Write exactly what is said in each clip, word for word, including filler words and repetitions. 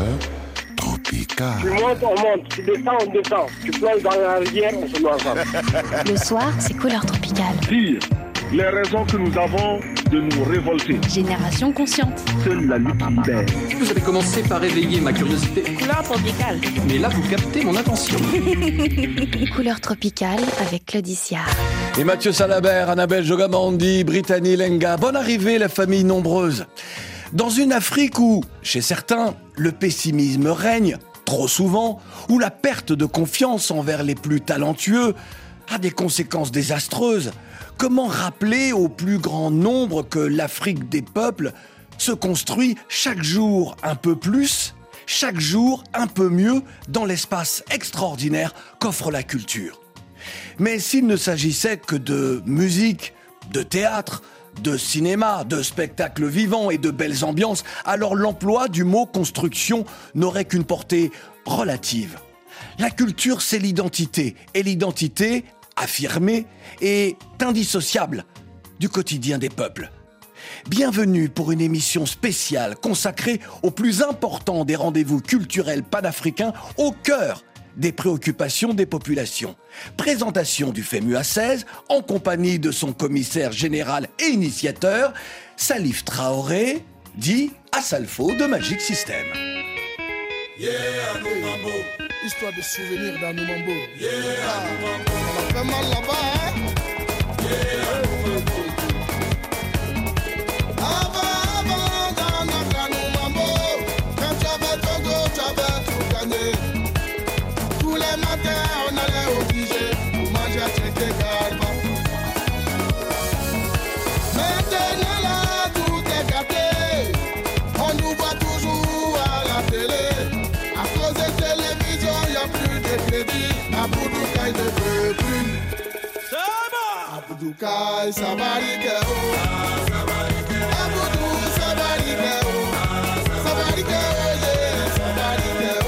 Tropical. Tu montes, on monte. Tu descends, on descend. Tu plonges dans la rivière, on se met ensemble. Le soir, c'est Couleur Tropicale. Dire les raisons que nous avons de nous révolter. Génération consciente. Seule la lutte libère. Vous avez commencé par éveiller ma curiosité. Couleur Tropicale. Mais là, vous captez mon attention. Couleur Tropicale avec Claudicia. Et Mathieu Salabert, Annabelle Jogamandi, Brittany Lenga. Bonne arrivée, la famille nombreuse. Dans une Afrique où, chez certains, le pessimisme règne, trop souvent, où la perte de confiance envers les plus talentueux a des conséquences désastreuses, comment rappeler au plus grand nombre que l'Afrique des peuples se construit chaque jour un peu plus, chaque jour un peu mieux dans l'espace extraordinaire qu'offre la culture? Mais s'il ne s'agissait que de musique, de théâtre, de cinéma, de spectacles vivants et de belles ambiances, alors l'emploi du mot construction n'aurait qu'une portée relative. La culture, c'est l'identité, et l'identité, affirmée, est indissociable du quotidien des peuples. Bienvenue pour une émission spéciale consacrée au plus important des rendez-vous culturels panafricains au cœur des préoccupations des populations. Présentation du FEMUA seize en compagnie de son commissaire général et initiateur, Salif Traoré, dit Asalfo de Magic System. Yeah, Anoumambo. Histoire de souvenirs d'Anoumambo. Yeah, Anoumambo. On a fait mal là-bas, hein? Yeah, Anoumambo. Avant, avant, dans notre Anoumambo, quand tu avais ton dos, tu avais tout gagné. Tous les matins, on allait au Guigé pour manger à checker Garba. Maintenant là, tout est gâté. On nous voit toujours à la télé. À cause de télévision, il n'y a plus de crédit. Aboudoukay ne veut plus. Aboudoukay, ça va riquer. Aboudou, ça va riquer. Ça va riquer, ça va riquer.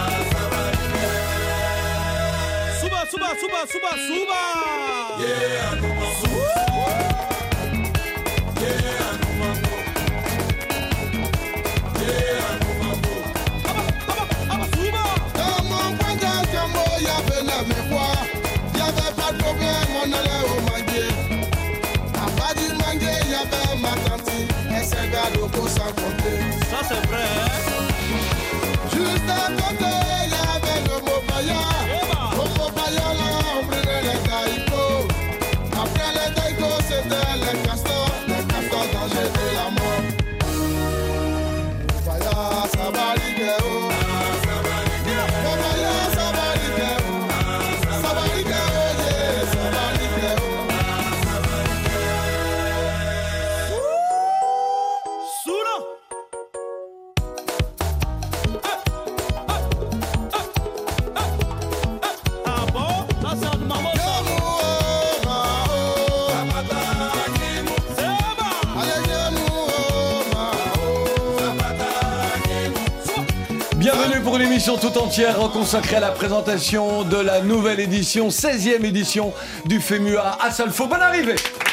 Suba, suba, suba, suba, suba. Yeah, Anoumambo. Yeah, Anoumambo. Yeah, Anoumambo. Aba, aba, suba. Dans mon coin de Cambo, il y avait la mémoire. Il n'y avait pas de problème, on allait au manguier. À bas du manguier, il y avait ma tante. Et c'est gars locaux sans compter. Ça c'est vrai, hein? Juste à côté, il y avait le Mopaya. Le Mopaya là, on prenait les taïkos. Après les taïkos, c'était les castors. Les castors danger de la mort. Mopaya, ça va riquer, oh. Mopaya, ça va riquer, oh. Ça va riquer, oh, yeah, ça va riquer, oh. Sula. Ah bon? Ça c'est Anoumambo, ça. Bienvenue pour une émission tout entière consacrée à la présentation de la nouvelle édition, seizième édition du FEMUA Asalfo. Bonne arrivée!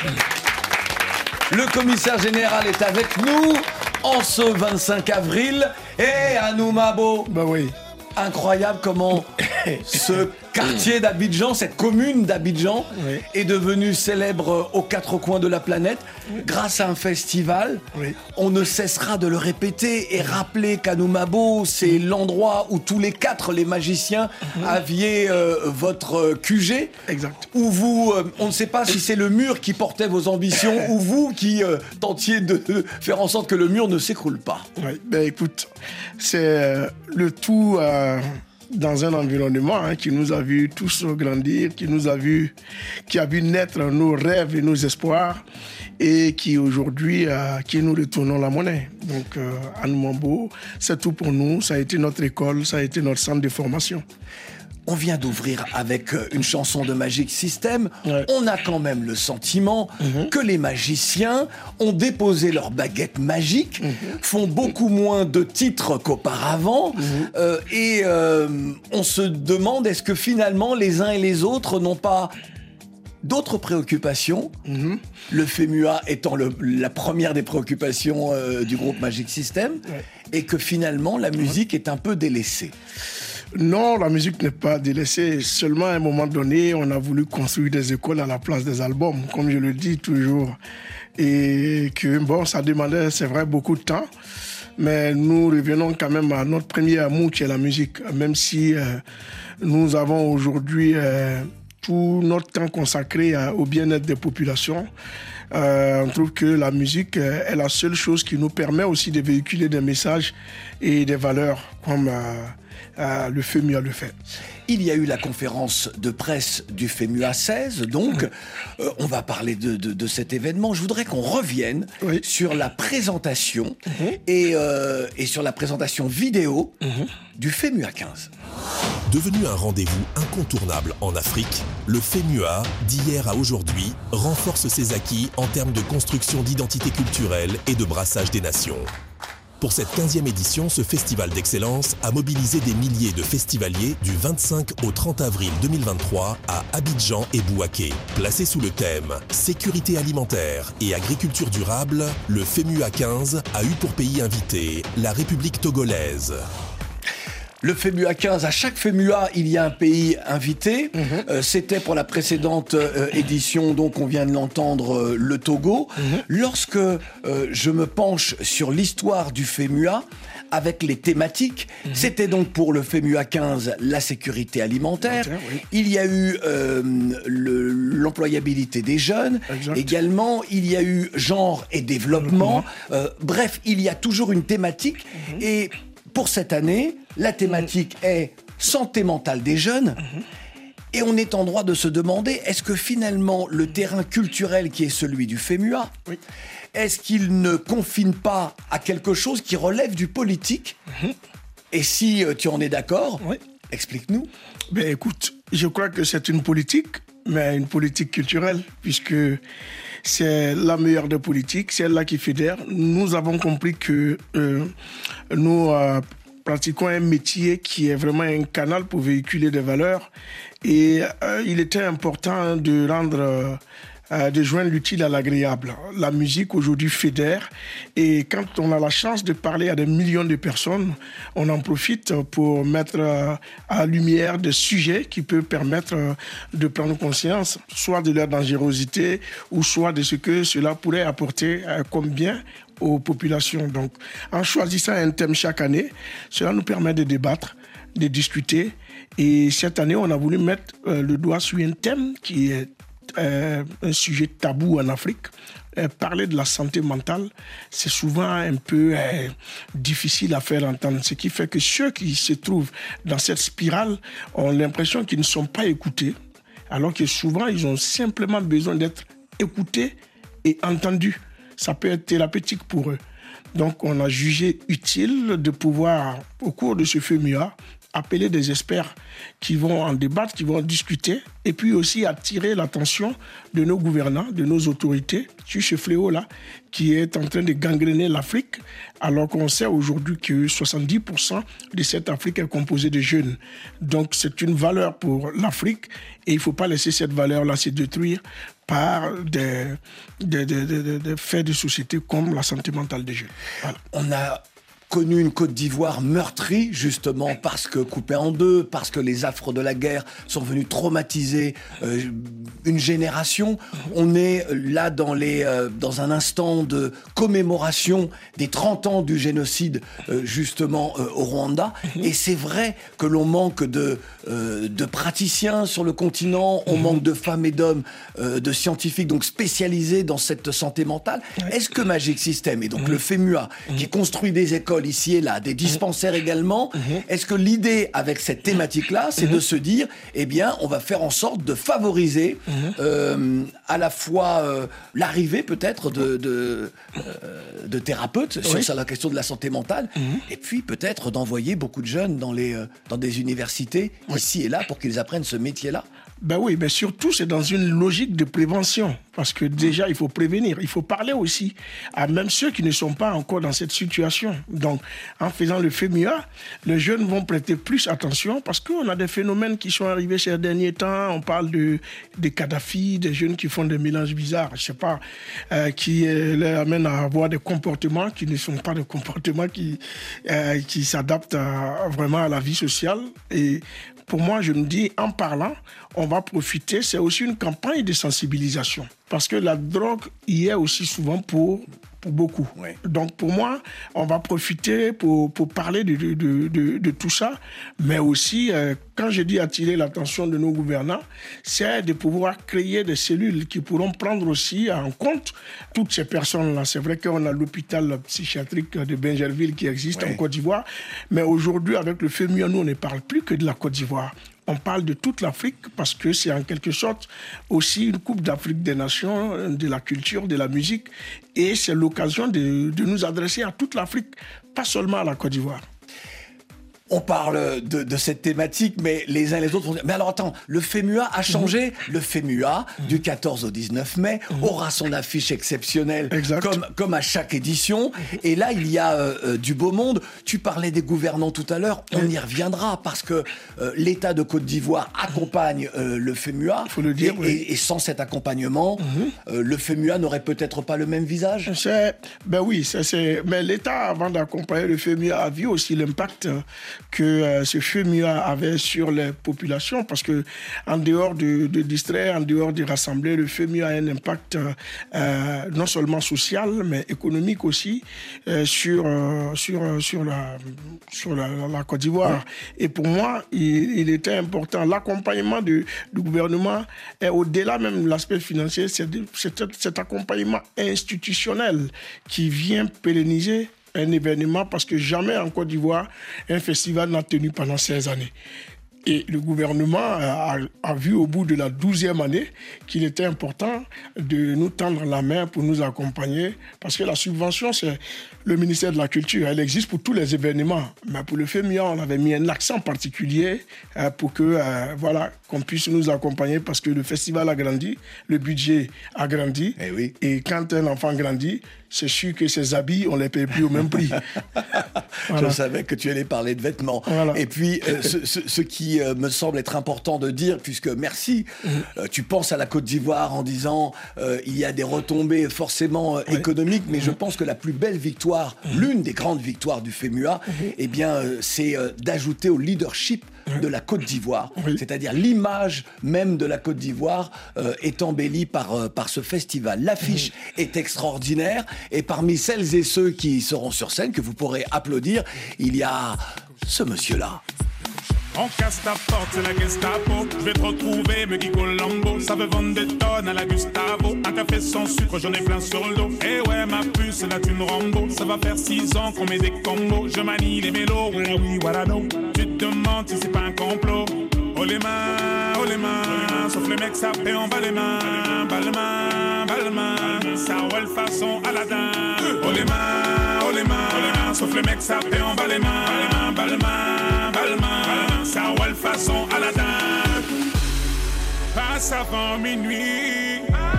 Le commissaire général est avec nous en ce vingt-cinq avril. Et Anoumambo, Bah oui. incroyable comment ce quartier d'Abidjan, cette commune d'Abidjan, Oui. est devenue célèbre aux quatre coins de la planète grâce à un festival. Oui. On ne cessera de le répéter et rappeler qu'Anoumambo, c'est l'endroit où tous les quatre, les magiciens, aviez euh, votre Q G. Exact. Où vous, euh, on ne sait pas si c'est le mur qui portait vos ambitions ou vous qui euh, tentiez de, de faire en sorte que le mur ne s'écroule pas. Oui, ben écoute, c'est euh, le tout euh, dans un environnement hein, qui nous a vu tous grandir, qui nous a vu, qui a vu naître nos rêves et nos espoirs et qui aujourd'hui, euh, qui nous retournons la monnaie. Donc, euh, Anoumambo, c'est tout pour nous. Ça a été notre école, ça a été notre centre de formation. On vient d'ouvrir avec une chanson de Magic System. Ouais. On a quand même le sentiment Mm-hmm. que les magiciens ont déposé leur baguette magique, Mm-hmm. font beaucoup moins de titres qu'auparavant, Mm-hmm. euh, et euh, on se demande est-ce que finalement les uns et les autres n'ont pas d'autres préoccupations, Mhm. le FEMUA étant le- la première des préoccupations euh, du groupe Magic System, Ouais. et que finalement la musique est un peu délaissée. Non, la musique n'est pas délaissée. Seulement, à un moment donné, on a voulu construire des écoles à la place des albums, comme je le dis toujours. Et que, bon, ça demandait, c'est vrai, beaucoup de temps. Mais nous revenons quand même à notre premier amour, qui est la musique. Même si euh, nous avons aujourd'hui euh, tout notre temps consacré à- au bien-être des populations, euh, on trouve que la musique euh, est la seule chose qui nous permet aussi de véhiculer des messages et des valeurs, comme euh, euh, le FEMUA le fait. Il y a eu la conférence de presse du FEMUA seize, donc euh, on va parler de, de- de cet événement. Je voudrais qu'on revienne Oui. sur la présentation et, euh, et sur la présentation vidéo du FEMUA quinze. Devenu un rendez-vous incontournable en Afrique, le FEMUA, d'hier à aujourd'hui, renforce ses acquis en termes de construction d'identité culturelle et de brassage des nations. Pour cette quinzième édition, ce festival d'excellence a mobilisé des milliers de festivaliers du vingt-cinq au trente avril deux mille vingt-trois à Abidjan et Bouaké. Placé sous le thème « Sécurité alimentaire et agriculture durable », le FEMUA quinze a eu pour pays invité la République togolaise. Le FEMUA quinze, à chaque FEMUA, il y a un pays invité. Euh, c'était pour la précédente euh, édition, donc on vient de l'entendre, euh, le Togo. Lorsque euh, je me penche sur l'histoire du FEMUA, avec les thématiques, c'était donc pour le FEMUA quinze la sécurité alimentaire. Alimentaire, oui. Il y a eu euh, le- l'employabilité des jeunes. Exact. Également, il y a eu genre et développement. Euh, bref, il y a toujours une thématique. Et pour cette année, la thématique est santé mentale des jeunes. Et on est en droit de se demander, est-ce que finalement le terrain culturel qui est celui du FEMUA, Oui. est-ce qu'il ne confine pas à quelque chose qui relève du politique? Et si euh, tu en es d'accord, Oui. explique-nous. Ben écoute, je crois que c'est une politique, mais une politique culturelle, puisque c'est la meilleure des politiques, c'est elle-là qui fédère. Nous avons compris que euh, nous euh, pratiquons un métier qui est vraiment un canal pour véhiculer des valeurs, et euh, il était important de rendre... Euh, euh, de joindre l'utile à l'agréable. La musique aujourd'hui fédère, et quand on a la chance de parler à des millions de personnes, on en profite pour mettre euh, à lumière des sujets qui peuvent permettre euh, de prendre conscience, soit de leur dangerosité, ou soit de ce que cela pourrait apporter euh, comme bien aux populations. Donc, en choisissant un thème chaque année, cela nous permet de débattre, de discuter. Et cette année, on a voulu mettre euh, le doigt sur un thème qui est euh, un sujet tabou en Afrique. Euh, parler de la santé mentale, c'est souvent un peu euh, difficile à faire entendre. Ce qui fait que ceux qui se trouvent dans cette spirale ont l'impression qu'ils ne sont pas écoutés, alors que souvent, ils ont simplement besoin d'être écoutés et entendus. Ça peut être thérapeutique pour eux. Donc, on a jugé utile de pouvoir, au cours de ce FEMUA, appeler des experts qui vont en débattre, qui vont discuter, et puis aussi attirer l'attention de nos gouvernants, de nos autorités sur ce fléau-là qui est en train de gangréner l'Afrique, alors qu'on sait aujourd'hui que soixante-dix pour cent de cette Afrique est composée de jeunes. Donc c'est une valeur pour l'Afrique, et il ne faut pas laisser cette valeur-là se détruire par des, des, des, des, des faits de société comme la santé mentale des jeunes. Voilà. On a connu une Côte d'Ivoire meurtrie, justement, parce que coupée en deux, parce que les affres de la guerre sont venus traumatiser euh, une génération. On est là dans, les, euh, dans un instant de commémoration des trente ans du génocide, euh, justement, euh, au Rwanda. Et c'est vrai que l'on manque de, euh, de praticiens sur le continent, on manque de femmes et d'hommes, euh, de scientifiques, donc spécialisés dans cette santé mentale. Est-ce que Magic System, et donc le FEMUA, qui construit des écoles ici et là, des dispensaires également, est-ce que l'idée avec cette thématique-là, c'est de se dire, eh bien, on va faire en sorte de favoriser euh, à la fois euh, l'arrivée peut-être de, de, euh, de thérapeutes sur Oui. ça, la question de la santé mentale, et puis peut-être d'envoyer beaucoup de jeunes dans, les, euh, dans des universités ici et là pour qu'ils apprennent ce métier-là? Ben oui, mais surtout, c'est dans une logique de prévention. Parce que déjà, il faut prévenir. Il faut parler aussi à même ceux qui ne sont pas encore dans cette situation. Donc, en faisant le FEMUA, les jeunes vont prêter plus attention parce qu'on a des phénomènes qui sont arrivés ces derniers temps. On parle de, des Kadhafi, des jeunes qui font des mélanges bizarres, je sais pas, euh, qui euh, les amènent à avoir des comportements qui ne sont pas des comportements qui, euh, qui s'adaptent à, vraiment à la vie sociale. Et pour moi, je me dis, en parlant, on va profiter. C'est aussi une campagne de sensibilisation. Parce que la drogue y est aussi souvent pour, pour beaucoup. Oui. Donc, pour moi, on va profiter pour, pour parler de, de, de, de, de tout ça. Mais aussi, euh, quand je dis attirer l'attention de nos gouvernants, c'est de pouvoir créer des cellules qui pourront prendre aussi en compte toutes ces personnes-là. C'est vrai qu'on a l'hôpital psychiatrique de Bingerville qui existe oui. en Côte d'Ivoire. Mais aujourd'hui, avec le FEMUA, nous, on ne parle plus que de la Côte d'Ivoire. On parle de toute l'Afrique parce que c'est en quelque sorte aussi une Coupe d'Afrique des Nations, de la culture, de la musique. Et c'est l'occasion de, de nous adresser à toute l'Afrique, pas seulement à la Côte d'Ivoire. On parle de, de cette thématique, mais les uns et les autres vont dire... Mais alors attends, le FEMUA a changé. Mmh. Le FEMUA, mmh. du quatorze au dix-neuf mai, mmh. aura son affiche exceptionnelle, comme, comme à chaque édition. Mmh. Et là, il y a euh, du beau monde. Tu parlais des gouvernants tout à l'heure. On mmh. y reviendra, parce que euh, l'État de Côte d'Ivoire accompagne euh, le FEMUA. Il faut le dire, et, oui. et, et sans cet accompagnement, mmh. euh, le FEMUA n'aurait peut-être pas le même visage. C'est, ben oui, c'est, c'est, mais l'État, avant d'accompagner le FEMUA, a vu aussi l'impact que euh, ce FEMUA avait sur les populations, parce que en dehors de, de distraire, en dehors de rassembler, le FEMUA a un impact euh, non seulement social, mais économique aussi euh, sur, euh, sur, sur, la, sur la, la, la Côte d'Ivoire. Et pour moi, il, il était important. L'accompagnement du, du gouvernement est au-delà même de l'aspect financier, c'est, de, c'est cet accompagnement institutionnel qui vient pérenniser un événement, parce que jamais en Côte d'Ivoire, un festival n'a tenu pendant seize années. Et le gouvernement a, a vu au bout de la douzième année qu'il était important de nous tendre la main pour nous accompagner, parce que la subvention, c'est le ministère de la Culture. Elle existe pour tous les événements. Mais pour le FEMUA, on avait mis un accent particulier euh, pour que, euh, voilà, qu'on puisse nous accompagner, parce que le festival a grandi, le budget a grandi. Eh oui. Et quand un enfant grandit, c'est sûr que ses habits, on ne les paye plus au même prix. Voilà. Je savais que tu allais parler de vêtements. Voilà. Et puis, euh, ce, ce, ce qui euh, me semble être important de dire, puisque merci, mmh. euh, tu penses à la Côte d'Ivoire en disant euh, il y a des retombées forcément euh, ouais. économiques, mais mmh. je pense que la plus belle victoire, mmh. l'une des grandes victoires du FEMUA, mmh. eh bien, euh, c'est euh, d'ajouter au leadership de la Côte d'Ivoire. Oui. C'est-à-dire l'image même de la Côte d'Ivoire euh, est embellie par, euh, par ce festival. L'affiche oui. est extraordinaire, et parmi celles et ceux qui seront sur scène, que vous pourrez applaudir, il y a ce monsieur-là. On casse ta porte, c'est la Gestapo. Je vais te retrouver, me dit Colombo. Ça veut vendre des tonnes à la Gustavo. Un café sans sucre, j'en ai plein sur le dos. Eh ouais, ma puce, c'est la thune Rambo. Ça va faire six ans qu'on met des combos. Je manie les mélos, oui, oui, voilà, non. Tu te demandes si c'est pas un complot. Oh les mains, oh les mains. Sauf les mecs, ça paie, on bat les mains. Bas les mains, bas les mains. Ça roule façon Aladdin. Oh les mains, oh les mains. Sauf les mecs, ça paie, on bat les mains. Bas les mains, bas les mains. Ça roule façon Aladdin. Passe avant minuit.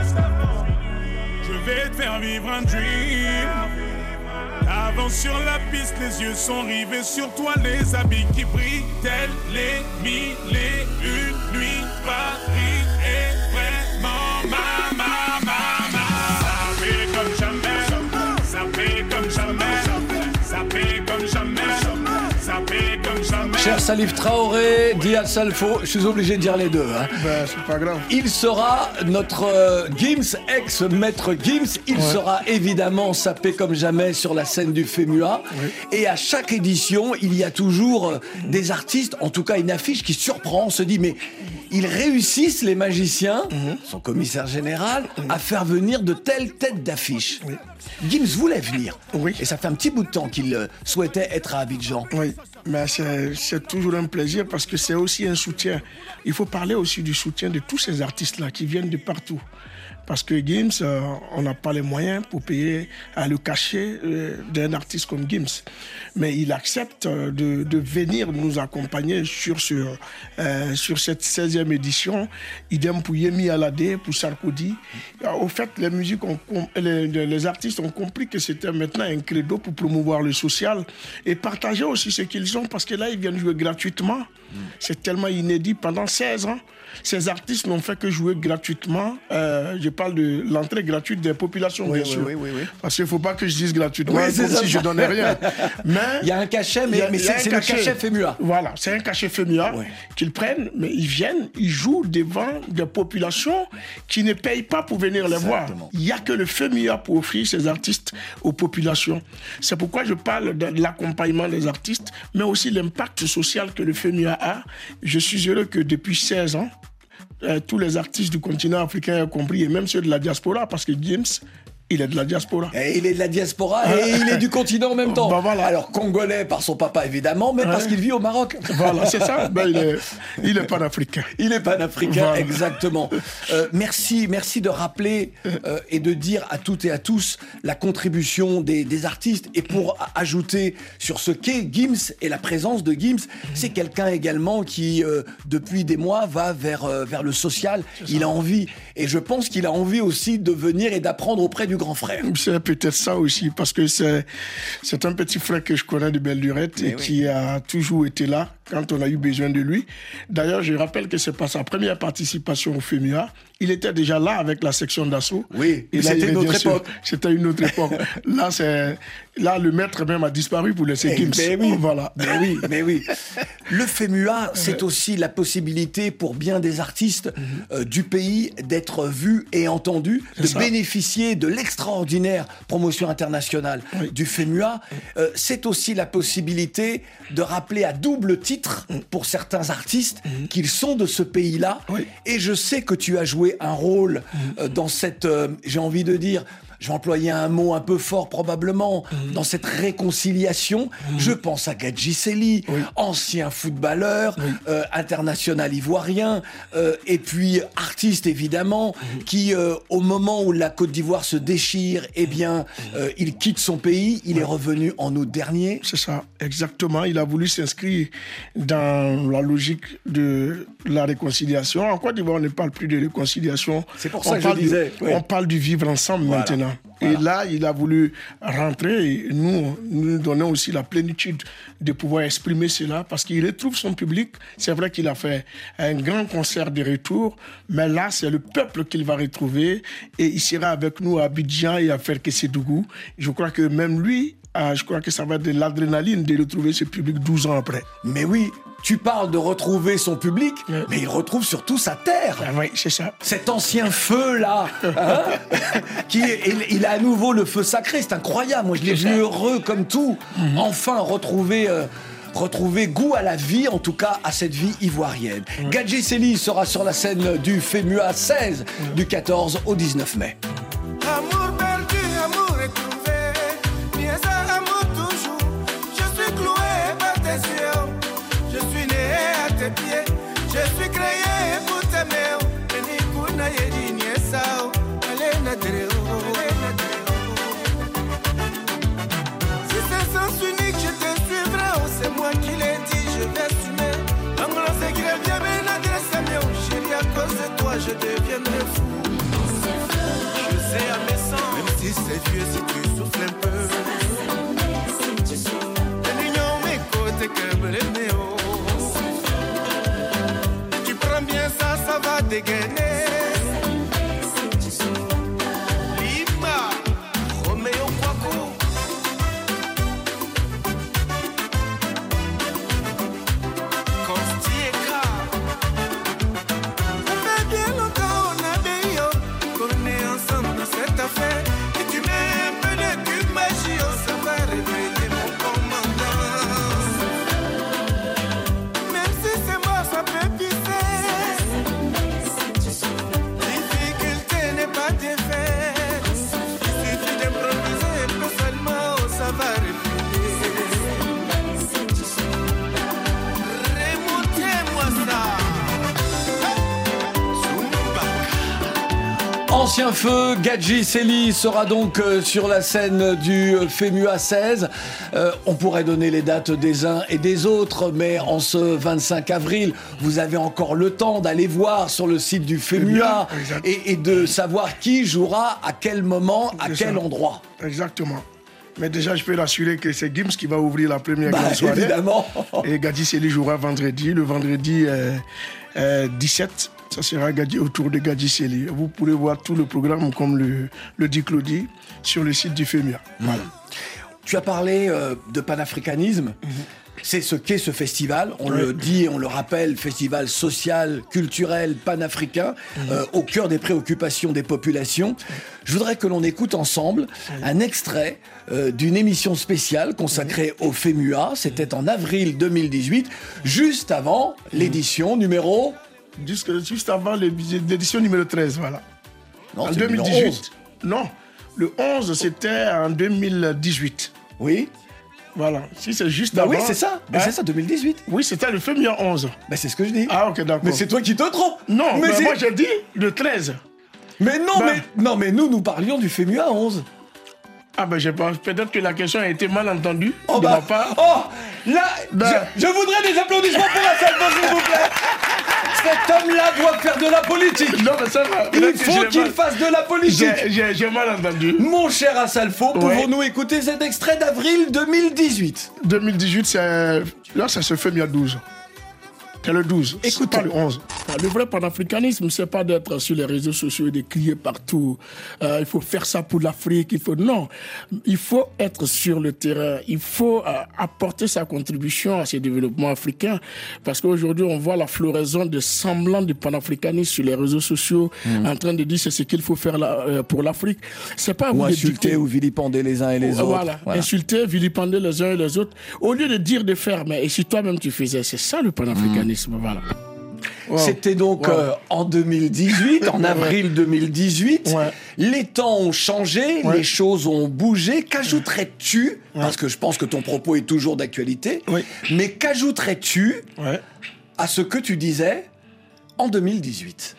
Je vais te faire vivre un dream. Avance sur la piste, les yeux sont rivés sur toi, les habits qui brillent, tels les mille et une nuits. Paris est vraiment ma, ma, ma, ma. Ça fait comme jamais, ça fait comme jamais, ça fait comme jamais, ça fait comme jamais. Cher Salif Traoré, Dia Salfo, je suis obligé de dire les deux. Hein. Ben, c'est pas grave. Il sera notre euh, Gims, ex-maître Gims. Il ouais. sera évidemment sapé comme jamais sur la scène du FEMUA. Oui. Et à chaque édition, il y a toujours euh, des artistes, en tout cas une affiche qui surprend. On se dit, mais ils réussissent, les magiciens, mm-hmm. son commissaire général, mm-hmm. à faire venir de telles têtes d'affiche. Oui. Gims voulait venir. Oui. Et ça fait un petit bout de temps qu'il euh, souhaitait être à Abidjan. Oui. Mais c'est, c'est toujours un plaisir, parce que c'est aussi un soutien. Il faut parler aussi du soutien de tous ces artistes-là qui viennent de partout. Parce que Gims, euh, on n'a pas les moyens pour payer euh, le cachet euh, d'un artiste comme Gims. Mais il accepte euh, de, de venir nous accompagner sur, sur, euh, sur cette seizième édition. Idem pour Yemi Alade, pour Sarkozy. Euh, au fait, les, musiques ont, les, les artistes ont compris que c'était maintenant un credo pour promouvoir le social et partager aussi ce qu'ils ont, parce que là, ils viennent jouer gratuitement. Mm. C'est tellement inédit. Pendant seize ans, ces artistes n'ont fait que jouer gratuitement. Euh, je parle de l'entrée gratuite des populations, oui, bien oui, sûr. Oui, oui, oui. Parce qu'il ne faut pas que je dise gratuitement, oui, comme si je ne donnais rien. Mais il y a un cachet, mais, a, mais c'est, c'est cachet. le cachet FEMUA. Voilà, c'est un cachet FEMUA oui. qu'ils prennent, mais ils viennent, ils jouent devant des populations qui ne payent pas pour venir les Exactement. voir. Il n'y a que le FEMUA pour offrir ces artistes aux populations. C'est pourquoi je parle de l'accompagnement des artistes, mais aussi l'impact social que le FEMUA a. Je suis heureux que depuis seize ans, Euh, tous les artistes du continent africain ont compris, et même ceux de la diaspora, parce que Gims, il est de la diaspora. Et il est de la diaspora et il est du continent en même temps. Ben voilà. Alors, congolais par son papa, évidemment, mais ouais. parce qu'il vit au Maroc. Voilà, c'est ça. Ben, il, est, il est panafricain. Il est panafricain, voilà. exactement. Euh, merci, merci de rappeler euh, et de dire à toutes et à tous la contribution des, des artistes. Et pour ajouter sur ce qu'est Gims et la présence de Gims, c'est quelqu'un également qui, euh, depuis des mois, va vers, euh, vers le social. Il a envie. Et je pense qu'il a envie aussi de venir et d'apprendre auprès du grand frère. C'est peut-être ça aussi, parce que c'est, c'est un petit frère que je connais de belle lurette et oui. qui a toujours été là quand on a eu besoin de lui. D'ailleurs, je rappelle que c'est pas sa première participation au FEMUA. Il était déjà là avec la section d'assaut. Oui, et là, c'était une autre époque. C'était une autre époque. Là, c'est, là, le maître même a disparu pour laisser Gims. Mais oui, voilà. Mais oui, mais oui. Le FEMUA, c'est aussi la possibilité pour bien des artistes mm-hmm. euh, du pays d'être vus et entendus, c'est de ça. bénéficier de l'extraordinaire promotion internationale oui. du FEMUA. Euh, c'est aussi la possibilité de rappeler à double titre pour certains artistes mm-hmm. qu'ils sont de ce pays-là. Oui. Et je sais que tu as joué un rôle euh, dans cette, euh, j'ai envie de dire, je vais employer un mot un peu fort probablement, mmh. dans cette réconciliation. Mmh. Je pense à Gadji Sely, oui. ancien footballeur, oui. euh, international ivoirien, euh, et puis artiste évidemment, mmh. qui euh, au moment où la Côte d'Ivoire se déchire, eh bien, euh, il quitte son pays, il oui. est revenu en août dernier. C'est ça, exactement. Il a voulu s'inscrire dans la logique de la réconciliation. En Côte d'Ivoire, on ne parle plus de réconciliation. C'est pour ça on que je disais. Du, oui. On parle du vivre ensemble voilà. maintenant. Voilà. Et là, il a voulu rentrer et nous, nous donnons aussi la plénitude de pouvoir exprimer cela parce qu'il retrouve son public. C'est vrai qu'il a fait un grand concert de retour, mais là, c'est le peuple qu'il va retrouver et il sera avec nous à Abidjan et à Ferkessédougou. Je crois que même lui, ah, je crois que ça va être de l'adrénaline de retrouver ce public douze ans après. Mais oui, tu parles de retrouver son public, oui. mais il retrouve surtout sa terre. Ah oui, c'est ça. Cet ancien feu-là, hein, qui est, il, il a à nouveau le feu sacré, c'est incroyable. Moi, je l'ai vu heureux comme tout. Mm-hmm. Enfin, retrouver... Euh, retrouver goût à la vie, en tout cas à cette vie ivoirienne. Mmh. Gadji Sely sera sur la scène du FEMUA seize, mmh. du quatorze au dix-neuf mai. Amour perdu, amour retrouvé, mieux à amour toujours. Je suis cloué par tes yeux, je suis né à tes pieds, je suis créé pour t'aimer. Veni pour naïri niesao, allez nadreo. Si c'est sens unique, je te suivrai, oh, c'est moi qui l'ai dit, je vais assumer. Anglo c'est qu'il est bien, mais l'adresse est mieux. Chérie, à cause de toi, je deviendrai fou. Je sais à mes sens, même si c'est vieux, si tu souffles un peu. L'union, mes côtés, que me les tu prends bien ça, ça va dégainer. Lima, Roméo Kwaku. Constieka. Ça fait bien longtemps on a des yo, qu'on est ensemble dans cette affaire. Et tu mets un peu de Ancien feu, Gadji Sely sera donc euh, sur la scène du FEMUA seize. Euh, on pourrait donner les dates des uns et des autres, mais en ce vingt-cinq avril, vous avez encore le temps d'aller voir sur le site du FEMUA et, et de savoir qui jouera à quel moment, à C'est quel ça. endroit. Exactement. Mais déjà, je peux l'assurer que c'est Gims qui va ouvrir la première Bah, grande soirée. évidemment. Et Gadji Sely jouera vendredi. Le vendredi euh, euh, dix-sept, ça sera Gadji, autour de Gadji Sely. Vous pourrez voir tout le programme, comme le, le dit Claudie, sur le site du FEMUA. Voilà. Tu as parlé euh, de panafricanisme. C'est ce qu'est ce festival, on Oui. le dit et on le rappelle, festival social, culturel, panafricain, euh, au cœur des préoccupations des populations. Je voudrais que l'on écoute ensemble un extrait euh, d'une émission spéciale consacrée au FEMUA. C'était en avril deux mille dix-huit, juste avant l'édition numéro... Jusque, juste avant l'édition numéro treize, voilà. Non, en c'est deux mille numéro dix-huit. onze. Non, le onze, c'était en deux mille dix-huit. Oui. Voilà, si c'est juste Bah avant... oui, c'est ça, bah Hein? c'est ça, deux mille dix-huit. Oui, c'était le FEMUA onze. Bah c'est ce que je dis. Ah, ok, d'accord. Mais c'est toi qui te trompes. Non, mais mais c'est- moi j'ai dit le treize. Mais non, Bah. mais, non, mais nous, nous parlions du FEMUA onze. Ah ben je pense, peut-être que la question a été mal entendue Oh de bah, ma part. oh, là, Bah. je, je voudrais des applaudissements pour la salle, s'il vous plaît. Cet homme-là doit faire de la politique. Non, mais ça va. Il peut-être que faut j'ai qu'il mal- fasse de la politique. J'ai- J'ai j'ai mal entendu. Mon cher Assalfo, Ouais. pouvons-nous écouter cet extrait d'avril deux mille dix-huit? deux mille dix-huit, c'est... Là, ça se fait il y a douze. C'est le douze, c'est Écoutons. pas le onze. Le vrai panafricanisme, c'est pas d'être sur les réseaux sociaux et de crier partout. Euh, il faut faire ça pour l'Afrique. Il faut non, il faut être sur le terrain. Il faut euh, apporter sa contribution à ce développement africain, parce qu'aujourd'hui, on voit la floraison de semblants de panafricanisme sur les réseaux sociaux, Mmh. en train de dire c'est ce qu'il faut faire là, euh, pour l'Afrique. C'est pas à vous Ou de insulter dicter. ou vilipender les uns et les Euh, autres. Voilà, insulter, vilipender les uns et les autres, au lieu de dire de faire, mais et si toi-même tu faisais, c'est ça le panafricanisme, voilà. Wow. C'était donc Wow. euh, en deux mille dix-huit, en Ouais. avril deux mille dix-huit. Ouais. Les temps ont changé, Ouais. les choses ont bougé. Qu'ajouterais-tu, parce que je pense que ton propos est toujours d'actualité, Oui. mais qu'ajouterais-tu Ouais. à ce que tu disais en deux mille dix-huit?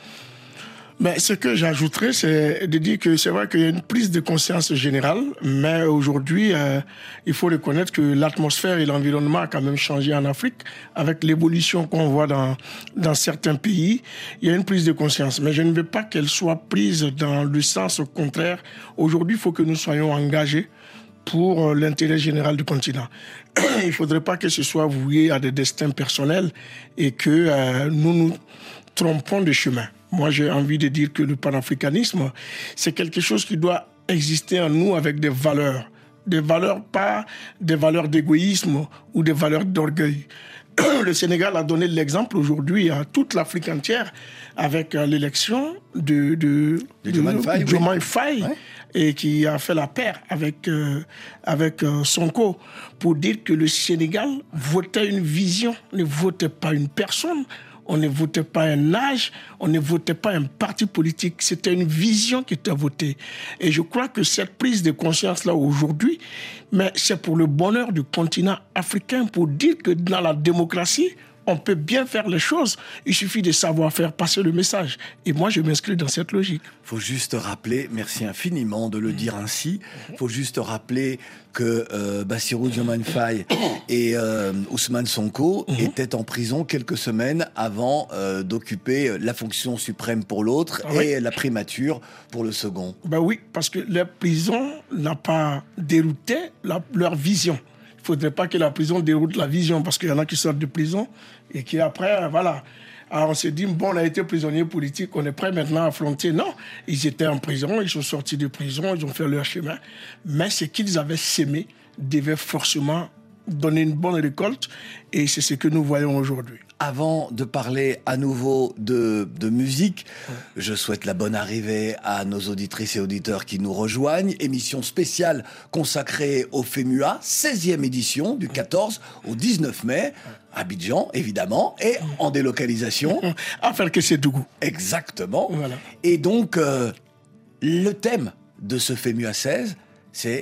Mais ce que j'ajouterais, c'est de dire que c'est vrai qu'il y a une prise de conscience générale, mais aujourd'hui, euh, il faut reconnaître que l'atmosphère et l'environnement a quand même changé en Afrique, avec l'évolution qu'on voit dans, dans certains pays. Il y a une prise de conscience, mais je ne veux pas qu'elle soit prise dans le sens contraire. Aujourd'hui, il faut que nous soyons engagés pour l'intérêt général du continent. Il ne faudrait pas que ce soit voué à des destins personnels et que euh, nous nous trompons de chemin. Moi, j'ai envie de dire que le panafricanisme, c'est quelque chose qui doit exister en nous avec des valeurs. Des valeurs, pas des valeurs d'égoïsme ou des valeurs d'orgueil. Le Sénégal a donné l'exemple aujourd'hui à toute l'Afrique entière avec euh, l'élection de, de, De Diomaye Faye, oui. Diomaye Faye, Ouais. et qui a fait la paire avec, euh, avec euh, Sonko pour dire que le Sénégal votait une vision, ne votait pas une personne. On ne votait pas un âge, on ne votait pas un parti politique. C'était une vision qui était votée. Et je crois que cette prise de conscience-là aujourd'hui, mais c'est pour le bonheur du continent africain, pour dire que dans la démocratie, on peut bien faire les choses. Il suffit de savoir faire passer le message. Et moi, je m'inscris dans cette logique. Faut juste rappeler, merci infiniment de le dire ainsi, faut juste rappeler que euh, Bassirou Diomaye Faye et euh, Ousmane Sonko Mhm. étaient en prison quelques semaines avant euh, d'occuper la fonction suprême pour l'autre Ah oui. et la primature pour le second. Ben oui, parce que la prison n'a pas dérouté la- leur vision. Il ne faudrait pas que la prison déroute la vision, parce qu'il y en a qui sortent de prison et qui après, voilà. Alors on s'est dit, bon, on a été prisonnier politique, on est prêt maintenant à affronter. Non, ils étaient en prison, ils sont sortis de prison, ils ont fait leur chemin. Mais ce qu'ils avaient sémé devait forcément donner une bonne récolte, et c'est ce que nous voyons aujourd'hui. Avant de parler à nouveau de, de musique, je souhaite la bonne arrivée à nos auditrices et auditeurs qui nous rejoignent. Émission spéciale consacrée au FEMUA, seizième édition du quatorze au dix-neuf mai, à Abidjan, évidemment, et en délocalisation. À faire que c'est Dougou. Exactement. Voilà. Et donc, euh, le thème de ce FEMUA seize, c'est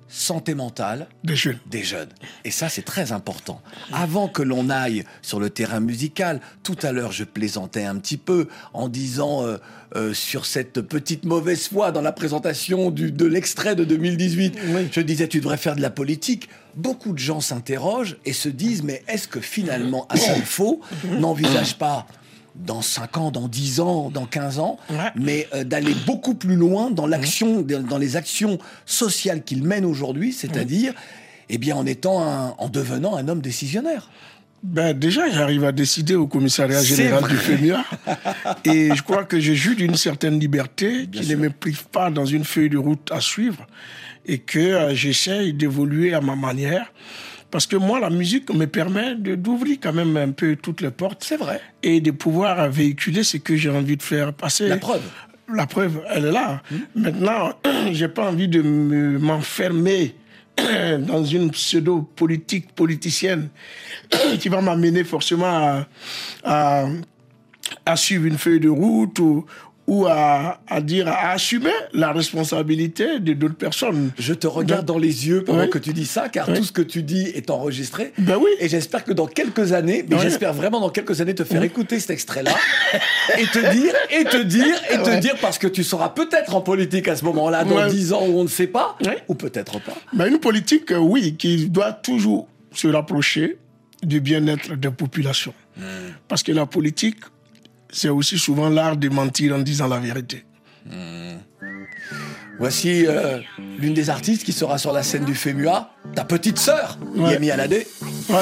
santé mentale des jeunes. Des jeunes. Et ça, c'est très important. Avant que l'on aille sur le terrain musical, tout à l'heure, je plaisantais un petit peu en disant euh, euh, sur cette petite mauvaise foi dans la présentation du, de l'extrait de deux mille dix-huit, oui. Je disais, tu devrais faire de la politique. Beaucoup de gens s'interrogent et se disent, mais est-ce que finalement, Assane Faux n'envisage pas dans cinq ans, dans dix ans, dans quinze ans, ouais. mais euh, d'aller beaucoup plus loin dans l'action, dans les actions sociales qu'il mène aujourd'hui, c'est-à-dire, eh bien, en étant un, en devenant un homme décisionnaire. Ben déjà, j'arrive à décider au commissariat général du F E M U A et je crois que je joue d'une certaine liberté Bien qui sûr. ne me prive pas dans une feuille de route à suivre et que euh, j'essaye d'évoluer à ma manière. Parce que moi, la musique me permet de, d'ouvrir quand même un peu toutes les portes. C'est vrai. Et de pouvoir véhiculer ce que j'ai envie de faire passer. La preuve. La preuve, elle est là. Mmh. Maintenant, j'ai pas envie de me, m'enfermer dans une pseudo-politique politicienne qui va m'amener forcément à, à, à suivre une feuille de route ou, ou à, à dire, à assumer la responsabilité de d'autres personnes. Je te regarde dans les yeux pendant oui. que tu dis ça, car oui. tout ce que tu dis est enregistré. Ben oui. Et j'espère que dans quelques années, mais oui. j'espère vraiment dans quelques années te faire oui. écouter cet extrait-là et te dire, et te dire, et te ouais. dire, parce que tu seras peut-être en politique à ce moment-là, dans ouais. dix ans où on ne sait pas, ouais. ou peut-être pas. Ben une politique, euh, oui, qui doit toujours se rapprocher du bien-être des populations. Mmh. Parce que la politique, c'est aussi souvent l'art de mentir en disant la vérité. Mmh. Voici euh, l'une des artistes qui sera sur la scène du F E M U A, ta petite sœur, ouais. Yemi Alade. Ouais.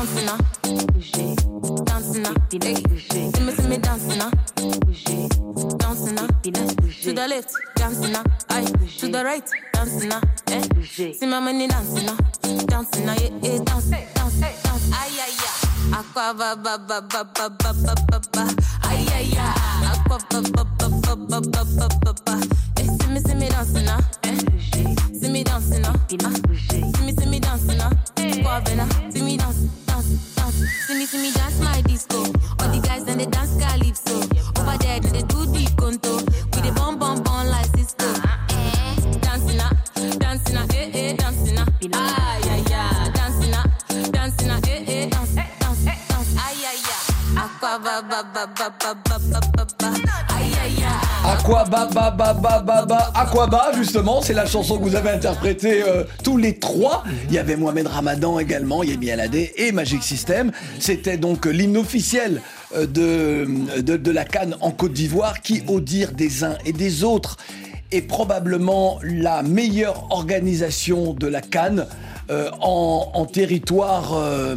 To the left, dancing now, aye. To the right, dancing now, eh. See my money dancing now, dancing now, yeah, yeah, dance, dance, dance, aye, aye, aye. Aqua ba ba ba ba ba ba ba ba ba, aye, aye, aye. Aqua ba ba ba ba ba ba ba ba ba. Eh, see me, see me dancing now, eh. See me dancing now, ah. See me, see me dancing now, Aqua ba na. See me dance, dance, dance. See me, see me dance my disco. All the guys and they dance calypso. Over there they do the conto. We the bum bum bum like Cisco. Eh, dancing now, dancing now, eh eh, dancing now. Ah yeah yeah, dancing now, dancing now, eh eh, dance, dance, dance. Ah yeah yeah. Aqua ba ba ba ba ba ba ba ba ba. Ah yeah yeah. Aqua ba ba ba ba ba ba. Aqua ba, justement, c'est la chanson que vous avez interprétée euh, tous les trois. Il y avait Mohamed Ramadan également, Yemi Alade et Magic System. C'était donc l'hymne officiel de, de, de la CAN en Côte d'Ivoire qui, au dire des uns et des autres, est probablement la meilleure organisation de la CAN euh, en, en territoire euh,